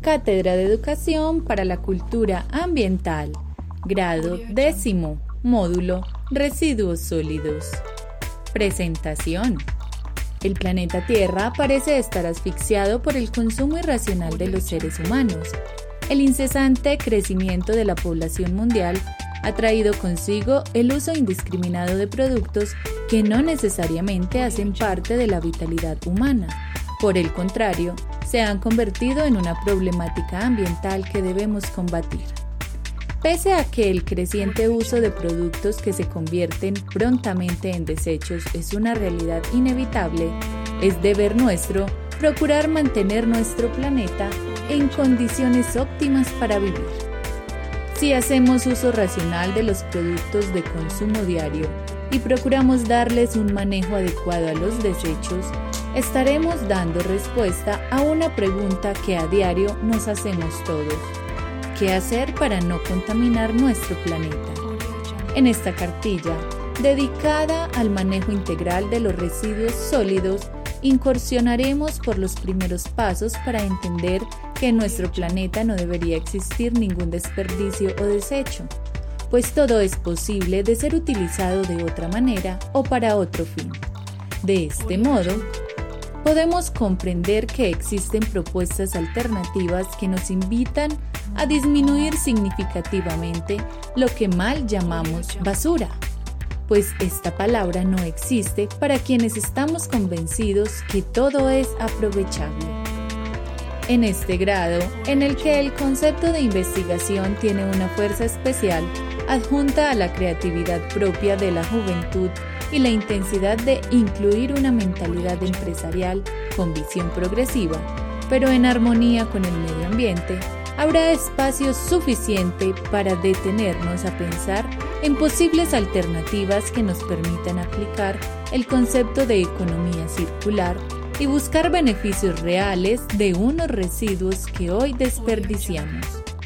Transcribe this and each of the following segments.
Cátedra de Educación para la Cultura Ambiental, grado 10º, módulo Residuos Sólidos. Presentación. El planeta Tierra parece estar asfixiado por el consumo irracional de los seres humanos. El incesante crecimiento de la población mundial ha traído consigo el uso indiscriminado de productos que no necesariamente hacen parte de la vitalidad humana. Por el contrario, se han convertido en una problemática ambiental que debemos combatir. Pese a que el creciente uso de productos que se convierten prontamente en desechos es una realidad inevitable, es deber nuestro procurar mantener nuestro planeta en condiciones óptimas para vivir. Si hacemos uso racional de los productos de consumo diario y procuramos darles un manejo adecuado a los desechos, estaremos dando respuesta a una pregunta que a diario nos hacemos todos: ¿qué hacer para no contaminar nuestro planeta? En esta cartilla, dedicada al manejo integral de los residuos sólidos, incursionaremos por los primeros pasos para entender que en nuestro planeta no debería existir ningún desperdicio o desecho, pues todo es posible de ser utilizado de otra manera o para otro fin. De este modo, podemos comprender que existen propuestas alternativas que nos invitan a disminuir significativamente lo que mal llamamos basura, pues esta palabra no existe para quienes estamos convencidos que todo es aprovechable. En este grado, en el que el concepto de investigación tiene una fuerza especial adjunta a la creatividad propia de la juventud y la intensidad de incluir una mentalidad empresarial con visión progresiva, pero en armonía con el medio ambiente, habrá espacio suficiente para detenernos a pensar en posibles alternativas que nos permitan aplicar el concepto de economía circular y buscar beneficios reales de unos residuos que hoy desperdiciamos.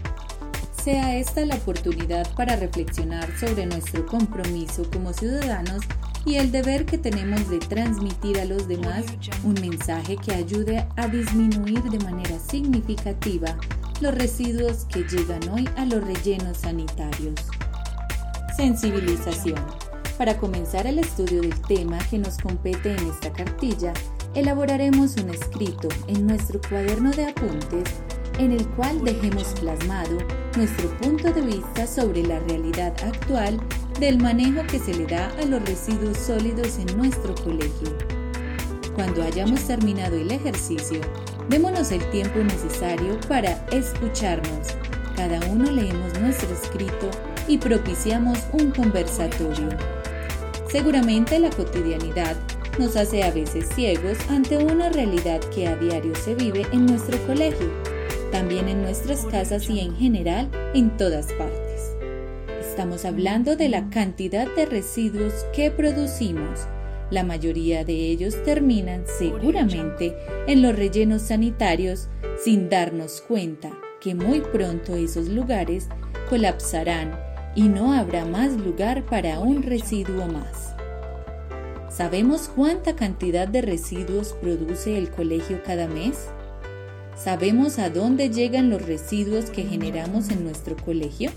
Sea esta la oportunidad para reflexionar sobre nuestro compromiso como ciudadanos y el deber que tenemos de transmitir a los demás un mensaje que ayude a disminuir de manera significativa los residuos que llegan hoy a los rellenos sanitarios. Sensibilización. Para comenzar el estudio del tema que nos compete en esta cartilla, elaboraremos un escrito en nuestro cuaderno de apuntes en el cual dejemos plasmado nuestro punto de vista sobre la realidad actual del manejo que se le da a los residuos sólidos en nuestro colegio. Cuando hayamos terminado el ejercicio, démonos el tiempo necesario para escucharnos. Cada uno leemos nuestro escrito y propiciamos un conversatorio. Seguramente la cotidianidad nos hace a veces ciegos ante una realidad que a diario se vive en nuestro colegio, también en nuestras casas y en general en todas partes. Estamos hablando de la cantidad de residuos que producimos. La mayoría de ellos terminan seguramente en los rellenos sanitarios sin darnos cuenta que muy pronto esos lugares colapsarán y no habrá más lugar para un residuo más. ¿Sabemos cuánta cantidad de residuos produce el colegio cada mes? ¿Sabemos a dónde llegan los residuos que generamos en nuestro colegio?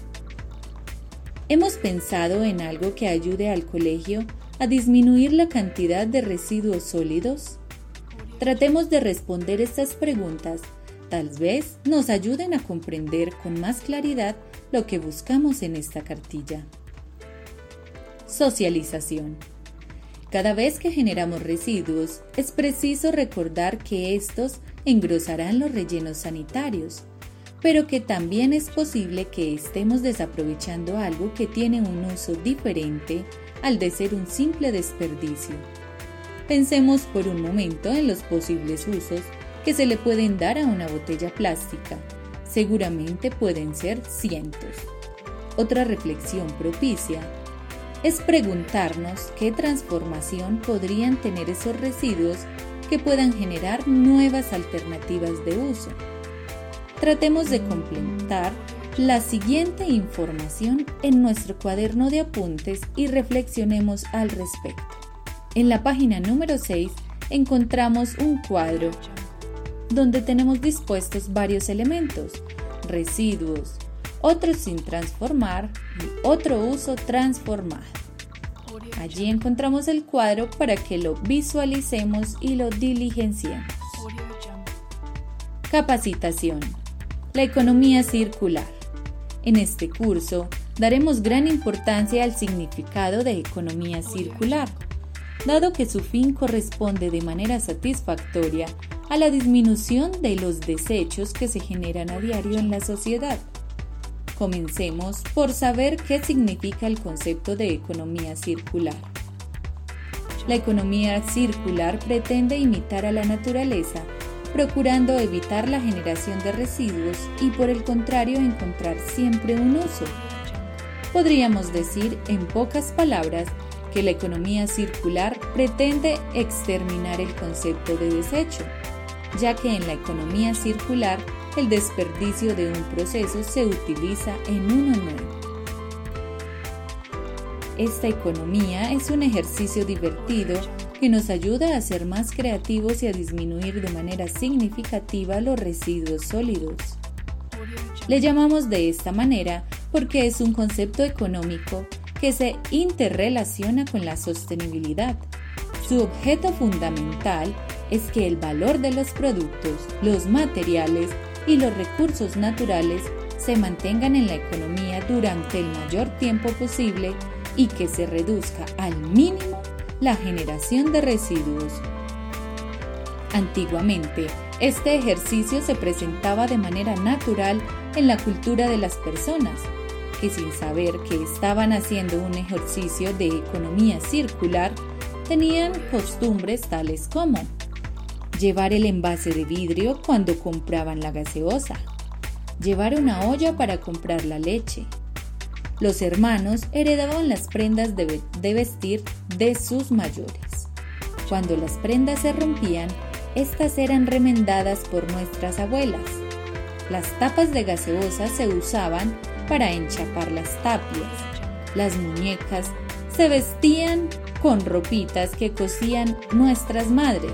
¿Hemos pensado en algo que ayude al colegio a disminuir la cantidad de residuos sólidos? Tratemos de responder estas preguntas. Tal vez nos ayuden a comprender con más claridad lo que buscamos en esta cartilla. Socialización. Cada vez que generamos residuos, es preciso recordar que estos engrosarán los rellenos sanitarios, pero que también es posible que estemos desaprovechando algo que tiene un uso diferente al de ser un simple desperdicio. Pensemos por un momento en los posibles usos que se le pueden dar a una botella plástica. Seguramente pueden ser cientos. Otra reflexión propicia es preguntarnos qué transformación podrían tener esos residuos que puedan generar nuevas alternativas de uso. Tratemos de complementar la siguiente información en nuestro cuaderno de apuntes y reflexionemos al respecto. En la página número 6 encontramos un cuadro donde tenemos dispuestos varios elementos, residuos, otros sin transformar y otro uso transformado. Allí encontramos el cuadro para que lo visualicemos y lo diligenciemos. Capacitación. La economía circular. En este curso daremos gran importancia al significado de economía circular, dado que su fin corresponde de manera satisfactoria a la disminución de los desechos que se generan a diario en la sociedad. Comencemos por saber qué significa el concepto de economía circular. La economía circular pretende imitar a la naturaleza, procurando evitar la generación de residuos y por el contrario encontrar siempre un uso. Podríamos decir en pocas palabras que la economía circular pretende exterminar el concepto de desecho, ya que en la economía circular el desperdicio de un proceso se utiliza en uno nuevo. Esta economía es un ejercicio divertido que nos ayuda a ser más creativos y a disminuir de manera significativa los residuos sólidos. Le llamamos de esta manera porque es un concepto económico que se interrelaciona con la sostenibilidad. Su objeto fundamental es que el valor de los productos, los materiales y los recursos naturales se mantengan en la economía durante el mayor tiempo posible y que se reduzca al mínimo la generación de residuos. Antiguamente, este ejercicio se presentaba de manera natural en la cultura de las personas, que sin saber que estaban haciendo un ejercicio de economía circular, tenían costumbres tales como llevar el envase de vidrio cuando compraban la gaseosa, llevar una olla para comprar la leche. Los hermanos heredaban las prendas de vestir de sus mayores. Cuando las prendas se rompían, estas eran remendadas por nuestras abuelas. Las tapas de gaseosa se usaban para enchapar las tapias. Las muñecas se vestían con ropitas que cosían nuestras madres.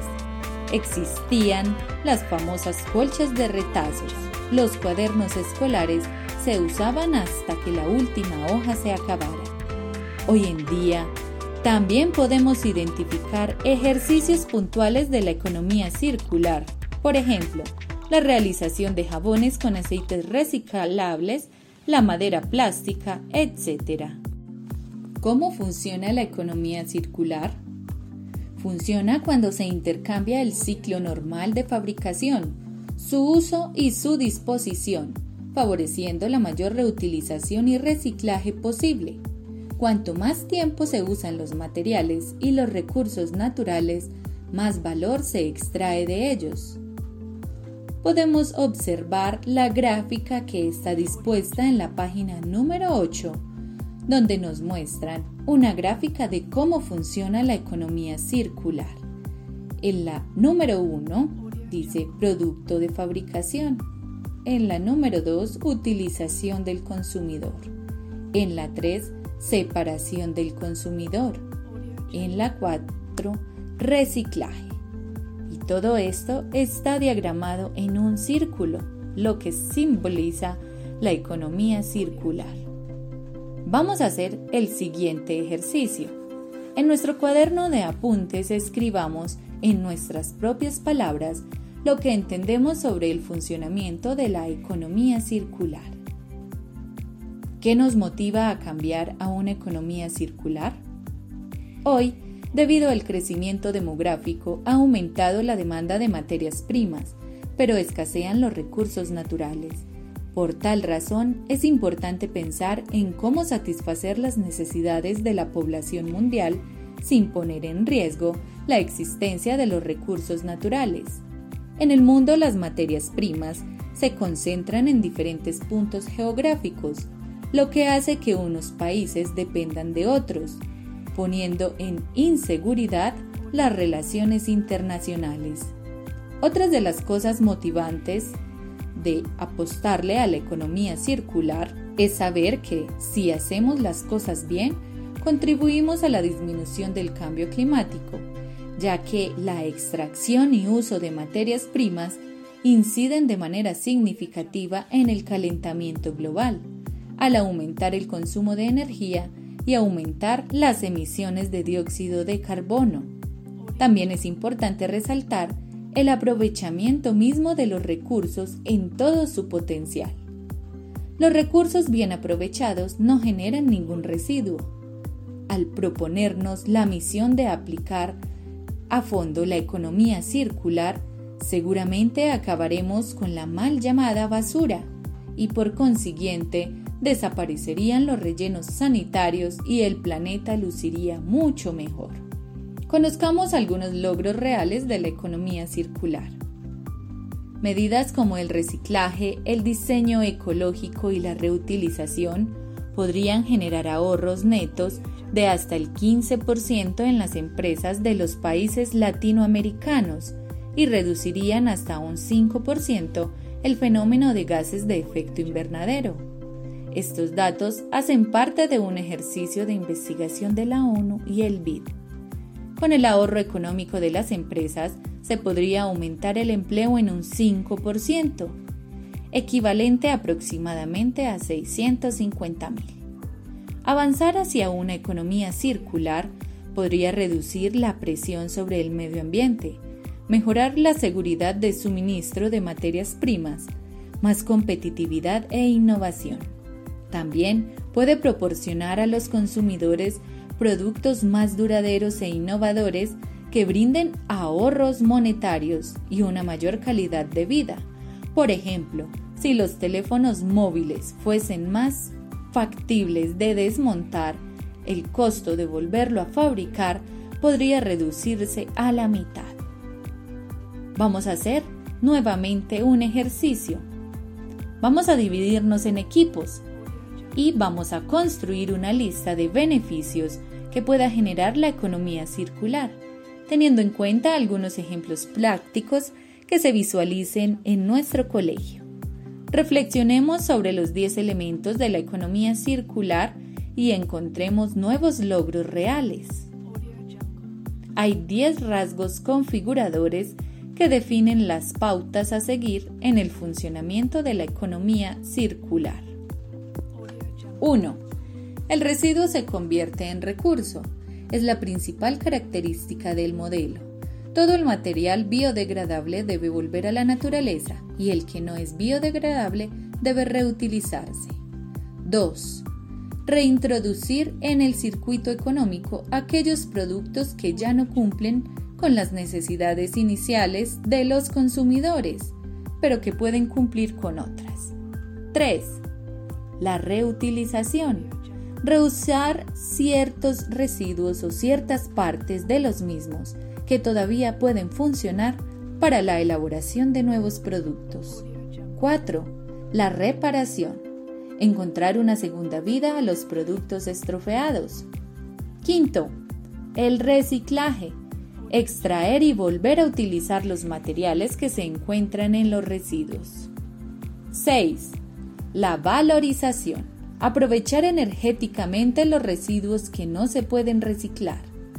Existían las famosas colchas de retazos. Los cuadernos escolares se usaban hasta que la última hoja se acabara. Hoy en día, también podemos identificar ejercicios puntuales de la economía circular. Por ejemplo, la realización de jabones con aceites reciclables, la madera plástica, etc. ¿Cómo funciona la economía circular? Funciona cuando se intercambia el ciclo normal de fabricación, su uso y su disposición, favoreciendo la mayor reutilización y reciclaje posible. Cuanto más tiempo se usan los materiales y los recursos naturales, más valor se extrae de ellos. Podemos observar la gráfica que está dispuesta en la página número 8, donde nos muestran una gráfica de cómo funciona la economía circular. En la número 1 dice producto de fabricación. En la número 2, utilización del consumidor. En la 3, separación del consumidor. En la 4, reciclaje. Y todo esto está diagramado en un círculo, lo que simboliza la economía circular. Vamos a hacer el siguiente ejercicio. En nuestro cuaderno de apuntes escribamos en nuestras propias palabras lo que entendemos sobre el funcionamiento de la economía circular. ¿Qué nos motiva a cambiar a una economía circular? Hoy, debido al crecimiento demográfico, ha aumentado la demanda de materias primas, pero escasean los recursos naturales. Por tal razón, es importante pensar en cómo satisfacer las necesidades de la población mundial sin poner en riesgo la existencia de los recursos naturales. En el mundo, las materias primas se concentran en diferentes puntos geográficos, lo que hace que unos países dependan de otros, poniendo en inseguridad las relaciones internacionales. Otras de las cosas motivantes de apostarle a la economía circular es saber que, si hacemos las cosas bien, contribuimos a la disminución del cambio climático, ya que la extracción y uso de materias primas inciden de manera significativa en el calentamiento global, al aumentar el consumo de energía y aumentar las emisiones de dióxido de carbono. También es importante resaltar el aprovechamiento mismo de los recursos en todo su potencial. Los recursos bien aprovechados no generan ningún residuo. Al proponernos la misión de aplicar a fondo la economía circular, seguramente acabaremos con la mal llamada basura y por consiguiente desaparecerían los rellenos sanitarios y el planeta luciría mucho mejor. Conozcamos algunos logros reales de la economía circular. Medidas como el reciclaje, el diseño ecológico y la reutilización podrían generar ahorros netos de hasta el 15% en las empresas de los países latinoamericanos y reducirían hasta un 5% el fenómeno de gases de efecto invernadero. Estos datos hacen parte de un ejercicio de investigación de la ONU y el BID. Con el ahorro económico de las empresas se podría aumentar el empleo en un 5%, equivalente aproximadamente a 650,000. Avanzar hacia una economía circular podría reducir la presión sobre el medio ambiente, mejorar la seguridad de suministro de materias primas, más competitividad e innovación. También puede proporcionar a los consumidores productos más duraderos e innovadores que brinden ahorros monetarios y una mayor calidad de vida. Por ejemplo, si los teléfonos móviles fuesen más factibles de desmontar, el costo de volverlo a fabricar podría reducirse a la mitad. Vamos a hacer nuevamente un ejercicio. Vamos a dividirnos en equipos y vamos a construir una lista de beneficios que pueda generar la economía circular, teniendo en cuenta algunos ejemplos prácticos que se visualicen en nuestro colegio. Reflexionemos sobre los 10 elementos de la economía circular y encontremos nuevos logros reales. Hay 10 rasgos configuradores que definen las pautas a seguir en el funcionamiento de la economía circular. 1. El residuo se convierte en recurso. Es la principal característica del modelo. Todo el material biodegradable debe volver a la naturaleza y el que no es biodegradable debe reutilizarse. 2. Reintroducir en el circuito económico aquellos productos que ya no cumplen con las necesidades iniciales de los consumidores, pero que pueden cumplir con otras. 3. La reutilización. Reusar ciertos residuos o ciertas partes de los mismos que todavía pueden funcionar para la elaboración de nuevos productos. 4. La reparación. Encontrar una segunda vida a los productos estropeados. 5. El reciclaje. Extraer y volver a utilizar los materiales que se encuentran en los residuos. 6. La valorización. Aprovechar energéticamente los residuos que no se pueden reciclar.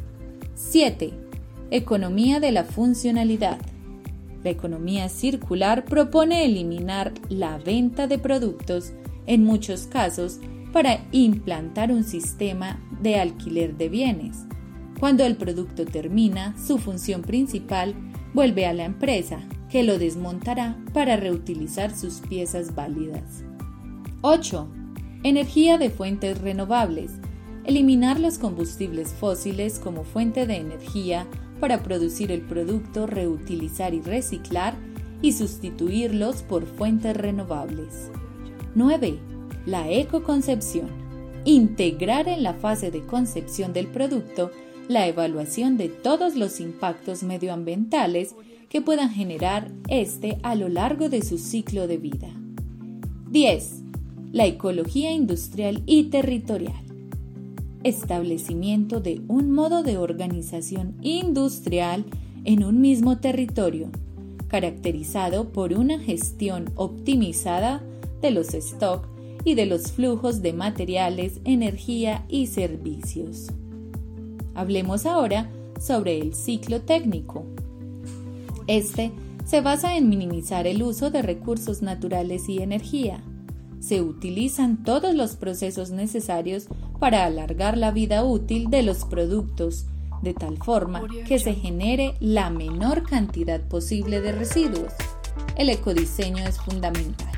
7. Economía de la funcionalidad. La economía circular propone eliminar la venta de productos, en muchos casos, para implantar un sistema de alquiler de bienes. Cuando el producto termina, su función principal vuelve a la empresa, que lo desmontará para reutilizar sus piezas válidas. 8. Energía de fuentes renovables. Eliminar los combustibles fósiles como fuente de energía para producir el producto, reutilizar y reciclar y sustituirlos por fuentes renovables. 9. La ecoconcepción. Integrar en la fase de concepción del producto la evaluación de todos los impactos medioambientales que puedan generar a lo largo de su ciclo de vida. 10. La ecología industrial y territorial. Establecimiento de un modo de organización industrial en un mismo territorio, caracterizado por una gestión optimizada de los stocks y de los flujos de materiales, energía y servicios. Hablemos ahora sobre el ciclo técnico. se basa en minimizar el uso de recursos naturales y energía. Se utilizan todos los procesos necesarios para alargar la vida útil de los productos, de tal forma que se genere la menor cantidad posible de residuos. El ecodiseño es fundamental.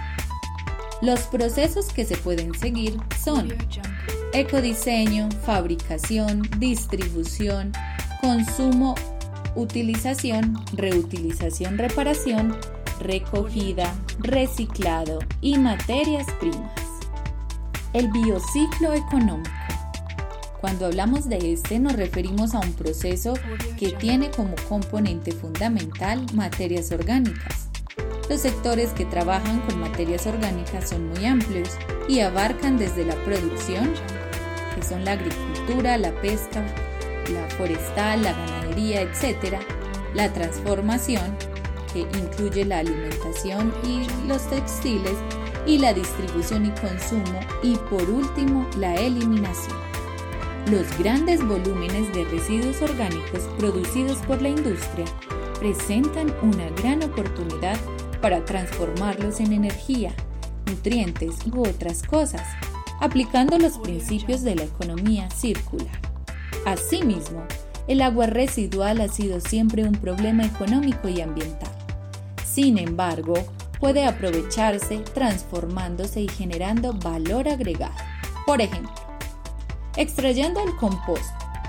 Los procesos que se pueden seguir son ecodiseño, fabricación, distribución, consumo, utilización, reutilización, reparación, recogida, reciclado y materias primas. El biociclo económico. Cuando hablamos de este nos referimos a un proceso que tiene como componente fundamental materias orgánicas. Los sectores que trabajan con materias orgánicas son muy amplios y abarcan desde la producción, que son la agricultura, la pesca, la forestal, la ganadería, etc., la transformación, que incluye la alimentación y los textiles, y la distribución y consumo, y por último, la eliminación. Los grandes volúmenes de residuos orgánicos producidos por la industria presentan una gran oportunidad para transformarlos en energía, nutrientes u otras cosas, aplicando los principios de la economía circular. Asimismo, el agua residual ha sido siempre un problema económico y ambiental. Sin embargo, puede aprovecharse transformándose y generando valor agregado. Por ejemplo, extrayendo el compost,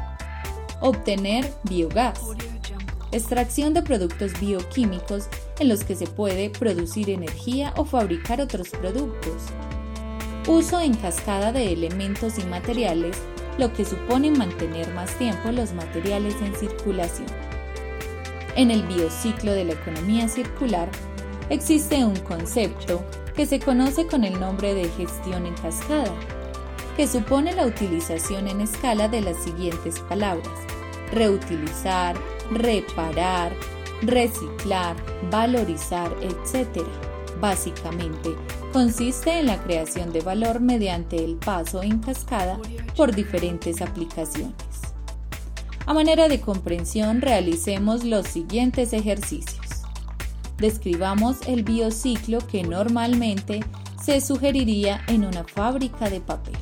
obtener biogás, extracción de productos bioquímicos en los que se puede producir energía o fabricar otros productos, uso en cascada de elementos y materiales, lo que supone mantener más tiempo los materiales en circulación. En el biociclo de la economía circular existe un concepto que se conoce con el nombre de gestión en cascada, que supone la utilización en escala de las siguientes palabras: reutilizar, reparar, reciclar, valorizar, etc. Básicamente, consiste en la creación de valor mediante el paso en cascada por diferentes aplicaciones. A manera de comprensión, realicemos los siguientes ejercicios. Describamos el biociclo que normalmente se sugeriría en una fábrica de papel.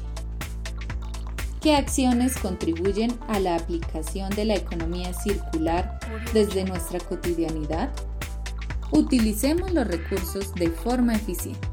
¿Qué acciones contribuyen a la aplicación de la economía circular desde nuestra cotidianidad? Utilicemos los recursos de forma eficiente.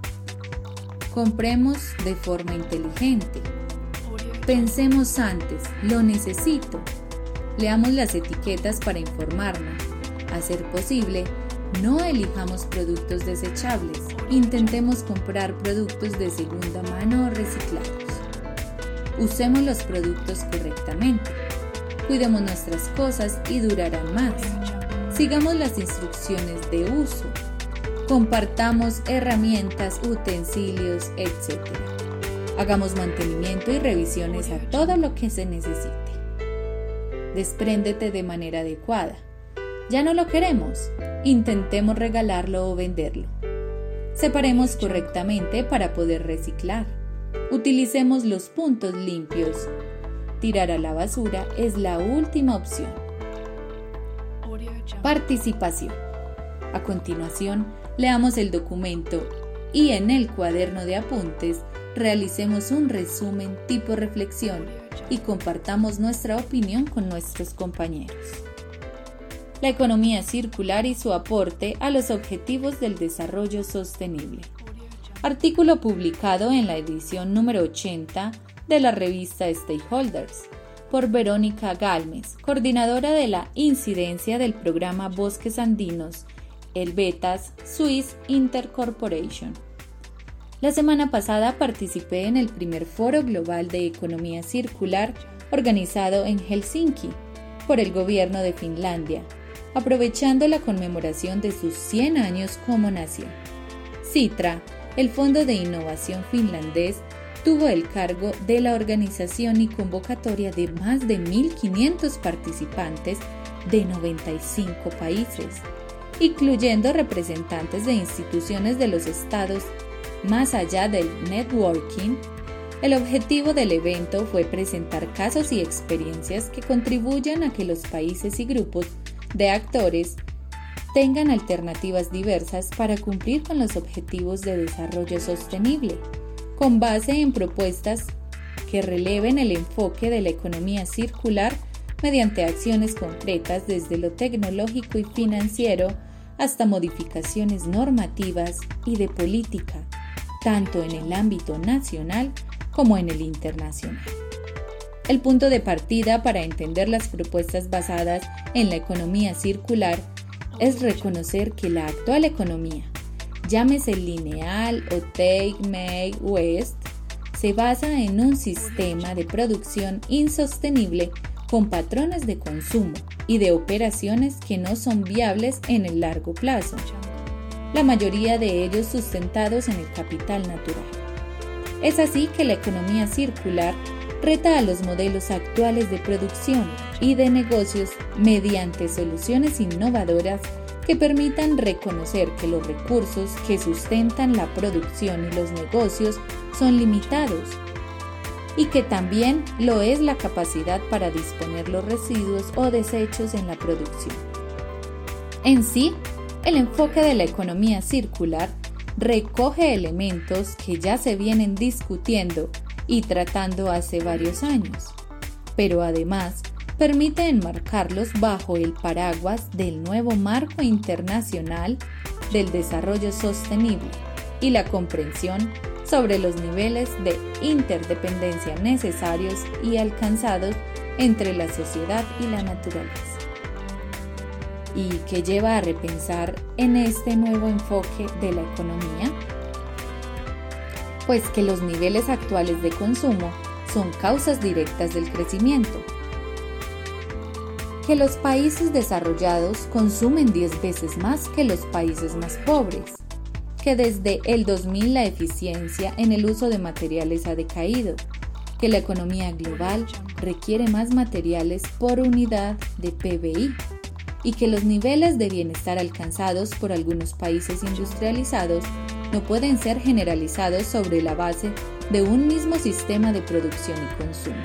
Compremos de forma inteligente. Pensemos antes, lo necesito. Leamos las etiquetas para informarnos. A ser posible, no elijamos productos desechables. Intentemos comprar productos de segunda mano o reciclados. Usemos los productos correctamente. Cuidemos nuestras cosas y durarán más. Sigamos las instrucciones de uso. Compartamos herramientas, utensilios, etc. Hagamos mantenimiento y revisiones a todo lo que se necesite. Despréndete de manera adecuada. ¿Ya no lo queremos? Intentemos regalarlo o venderlo. Separemos correctamente para poder reciclar. Utilicemos los puntos limpios. Tirar a la basura es la última opción. Participación. A continuación, leamos el documento y en el cuaderno de apuntes realicemos un resumen tipo reflexión y compartamos nuestra opinión con nuestros compañeros. La economía circular y su aporte a los objetivos del desarrollo sostenible. Artículo publicado en la edición número 80 de la revista Stakeholders por Verónica Galmes, coordinadora de la incidencia del programa Bosques Andinos, Helvetas Swiss Intercorporation. La semana pasada participé en el primer Foro Global de Economía Circular organizado en Helsinki por el gobierno de Finlandia, aprovechando la conmemoración de sus 100 años como nación. Sitra, el Fondo de Innovación finlandés, tuvo el cargo de la organización y convocatoria de más de 1.500 participantes de 95 países, incluyendo representantes de instituciones de los estados. Más allá del networking, el objetivo del evento fue presentar casos y experiencias que contribuyan a que los países y grupos de actores tengan alternativas diversas para cumplir con los objetivos de desarrollo sostenible, con base en propuestas que releven el enfoque de la economía circular mediante acciones concretas desde lo tecnológico y financiero hasta modificaciones normativas y de política, tanto en el ámbito nacional como en el internacional. El punto de partida para entender las propuestas basadas en la economía circular es reconocer que la actual economía, llámese lineal o take, make, waste, se basa en un sistema de producción insostenible con patrones de consumo y de operaciones que no son viables en el largo plazo, la mayoría de ellos sustentados en el capital natural. Es así que la economía circular reta a los modelos actuales de producción y de negocios mediante soluciones innovadoras que permitan reconocer que los recursos que sustentan la producción y los negocios son limitados y que también lo es la capacidad para disponer los residuos o desechos en la producción. En sí, el enfoque de la economía circular recoge elementos que ya se vienen discutiendo y tratando hace varios años, pero además permite enmarcarlos bajo el paraguas del nuevo marco internacional del desarrollo sostenible y la comprensión sobre los niveles de interdependencia necesarios y alcanzados entre la sociedad y la naturaleza. ¿Y qué lleva a repensar en este nuevo enfoque de la economía? Pues que los niveles actuales de consumo son causas directas del crecimiento. Que los países desarrollados consumen 10 veces más que los países más pobres. Que desde el 2000 la eficiencia en el uso de materiales ha decaído. Que la economía global requiere más materiales por unidad de PBI. Y que los niveles de bienestar alcanzados por algunos países industrializados no pueden ser generalizados sobre la base de un mismo sistema de producción y consumo.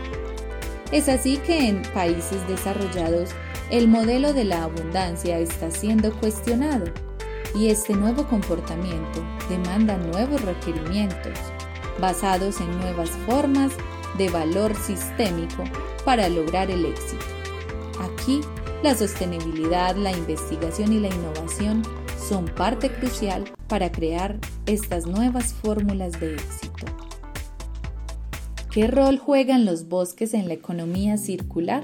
Es así que en países desarrollados el modelo de la abundancia está siendo cuestionado y este nuevo comportamiento demanda nuevos requerimientos basados en nuevas formas de valor sistémico para lograr el éxito. Aquí, la sostenibilidad, la investigación y la innovación son parte crucial para crear estas nuevas fórmulas de éxito. ¿Qué rol juegan los bosques en la economía circular?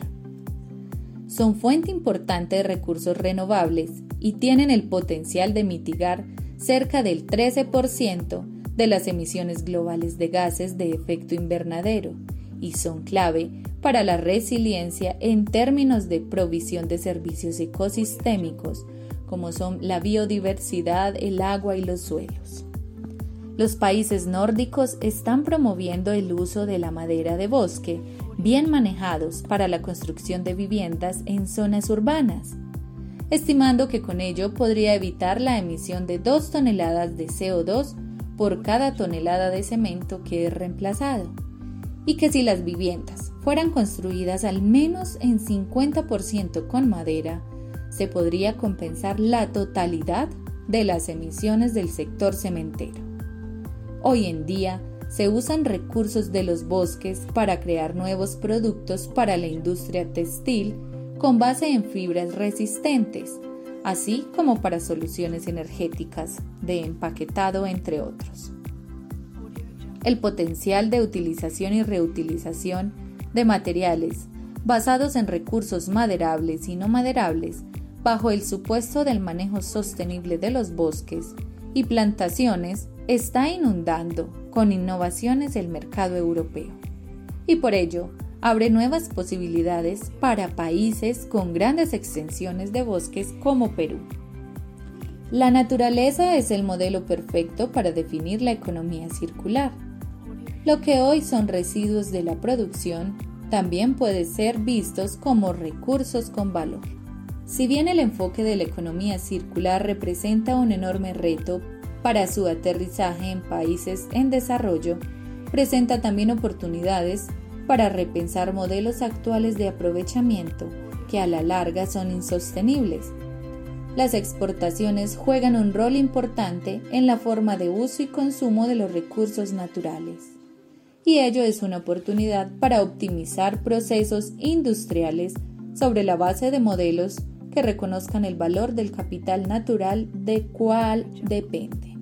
Son fuente importante de recursos renovables y tienen el potencial de mitigar cerca del 13% de las emisiones globales de gases de efecto invernadero y son clave para la resiliencia en términos de provisión de servicios ecosistémicos, como son la biodiversidad, el agua y los suelos. Los países nórdicos están promoviendo el uso de la madera de bosque, bien manejados para la construcción de viviendas en zonas urbanas, estimando que con ello podría evitar la emisión de 2 toneladas de CO2 por cada tonelada de cemento que es reemplazado, y que si las viviendas fueran construidas al menos en 50% con madera, se podría compensar la totalidad de las emisiones del sector cementero. Hoy en día se usan recursos de los bosques para crear nuevos productos para la industria textil con base en fibras resistentes, así como para soluciones energéticas de empaquetado, entre otros. El potencial de utilización y reutilización de materiales basados en recursos maderables y no maderables bajo el supuesto del manejo sostenible de los bosques y plantaciones está inundando con innovaciones el mercado europeo y por ello abre nuevas posibilidades para países con grandes extensiones de bosques como Perú. La naturaleza es el modelo perfecto para definir la economía circular. Lo que hoy son residuos de la producción también puede ser vistos como recursos con valor. Si bien el enfoque de la economía circular representa un enorme reto para su aterrizaje en países en desarrollo, presenta también oportunidades para repensar modelos actuales de aprovechamiento que a la larga son insostenibles. las exportaciones juegan un rol importante en la forma de uso y consumo de los recursos naturales, y ello es una oportunidad para optimizar procesos industriales sobre la base de modelos que reconozcan el valor del capital natural de cual depende.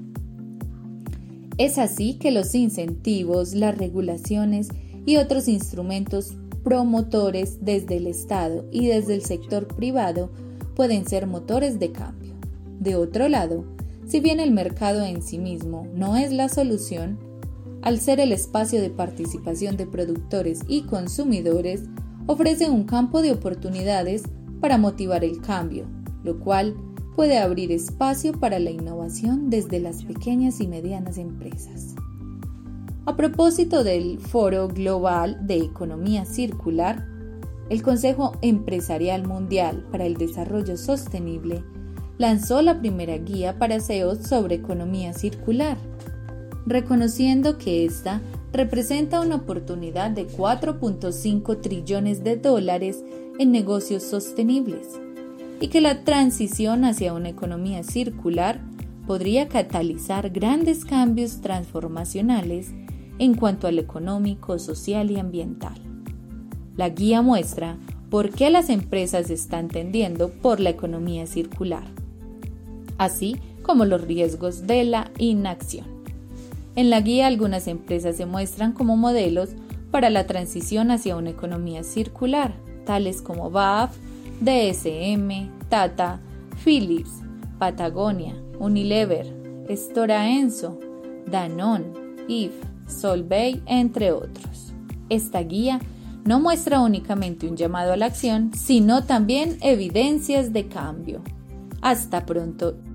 Es así que los incentivos, las regulaciones y otros instrumentos promotores desde el Estado y desde el sector privado pueden ser motores de cambio. De otro lado, si bien el mercado en sí mismo no es la solución, al ser el espacio de participación de productores y consumidores, ofrece un campo de oportunidades para motivar el cambio, lo cual puede abrir espacio para la innovación desde las pequeñas y medianas empresas. A propósito del Foro Global de Economía Circular, el Consejo Empresarial Mundial para el Desarrollo Sostenible lanzó la primera guía para CEOs sobre economía circular, reconociendo que esta representa una oportunidad de $4.5 trillones en negocios sostenibles y que la transición hacia una economía circular podría catalizar grandes cambios transformacionales en cuanto al económico, social y ambiental. La guía muestra por qué las empresas están tendiendo por la economía circular, así como los riesgos de la inacción. En la guía, algunas empresas se muestran como modelos para la transición hacia una economía circular, tales como BAF, DSM, Tata, Philips, Patagonia, Unilever, Stora Enso, Danone, IF, Solvay, entre otros. Esta guía no muestra únicamente un llamado a la acción, sino también evidencias de cambio. Hasta pronto.